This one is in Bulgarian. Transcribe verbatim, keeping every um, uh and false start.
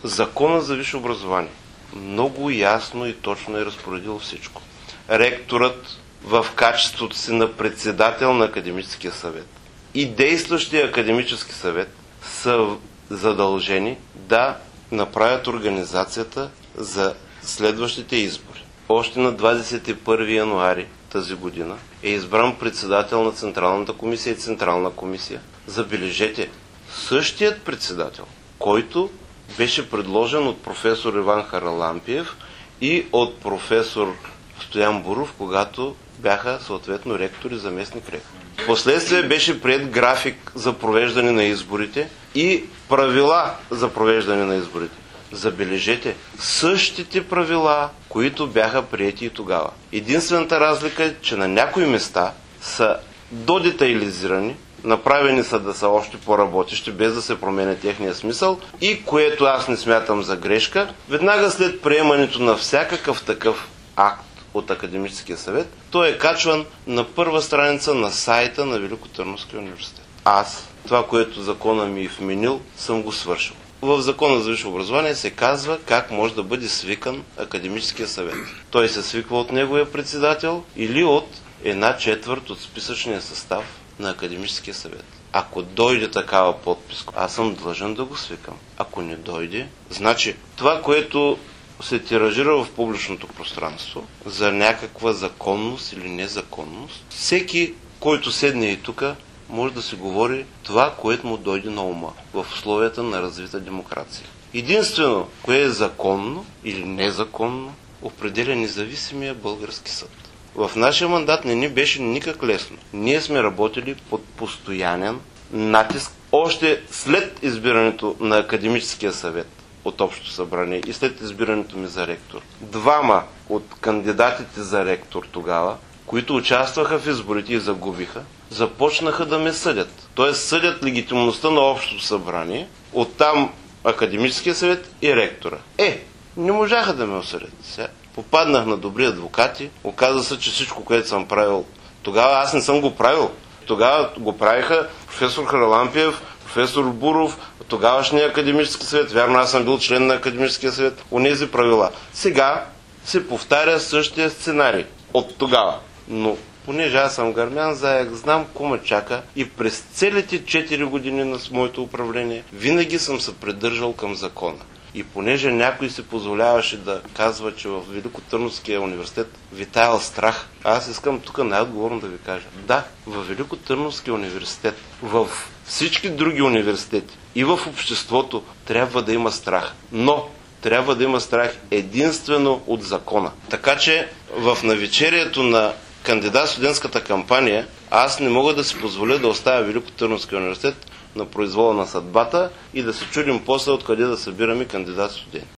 Закона за висше образование много ясно и точно е разпоредил всичко. Ректорът в качеството си на председател на Академическия съвет и действащия Академически съвет са задължени да направят организацията за следващите избори. Още на двадесет и първи януари тази година е избран председател на Централната комисия и Централна комисия. Забележете, същият председател, който беше предложен от професор Иван Харалампиев и от професор Стоян Буров, когато бяха съответно ректор и заместник ректор. Впоследствие беше приет график за провеждане на изборите и правила за провеждане на изборите. Забележете, същите правила, които бяха приети и тогава. Единствената разлика е, че на някои места са додетайлизирани, направени са да са още по-работещи, без да се променя техния смисъл, и което аз не смятам за грешка, веднага след приемането на всякакъв такъв акт от Академическия съвет, той е качван на първа страница на сайта на Великотърновския университет. Аз, това, което закона ми е вменил, съм го свършил. В Закона за висше образование се казва как може да бъде свикан Академическия съвет. Той се свиква от неговия председател или от една четвърт от списъчния състав на Академическия съвет. Ако дойде такава подписка, аз съм длъжен да го свикам. Ако не дойде, значи това, което се тиражира в публичното пространство за някаква законност или незаконност, всеки, който седне и тук, може да си говори това, което му дойде на ума в условията на развита демокрация. Единствено, кое е законно или незаконно, определя независимия български съд. В нашия мандат не ни беше никак лесно. Ние сме работили под постоянен натиск още след избирането на Академическия съвет от Общото събрание и след избирането ми за ректор. Двама от кандидатите за ректор тогава, които участваха в изборите и загубиха, започнаха да ме съдят. Тоест съдят легитимността на Общото събрание, оттам Академическия съвет и ректора. Е, не можаха да ме осъдят. Сега попаднах на добри адвокати, оказа се, че всичко, което съм правил тогава, аз не съм го правил. Тогава го правиха професор Харалампиев, професор Буров, тогавашния Академически съвет. Вярно, аз съм бил член на Академическия съвет. Онези правила. Сега се повтаря същия сценарий от тогава. Но понеже аз съм гърмян заек, знам какво ме чака и през целите четири години на моето управление винаги съм се придържал към закона. И понеже някой се позволяваше да казва, че в Великотърновския университет витаял страх, аз искам тук най-отговорно да ви кажа. Да, в Великотърновския университет, в всички други университети и в обществото трябва да има страх. Но трябва да има страх единствено от закона. Така че в навечерието на кандидат-студентската кампания аз не мога да си позволя да оставя Великотърновския университет на произвола на съдбата и да се чудим после откъде да събираме кандидат-студенти.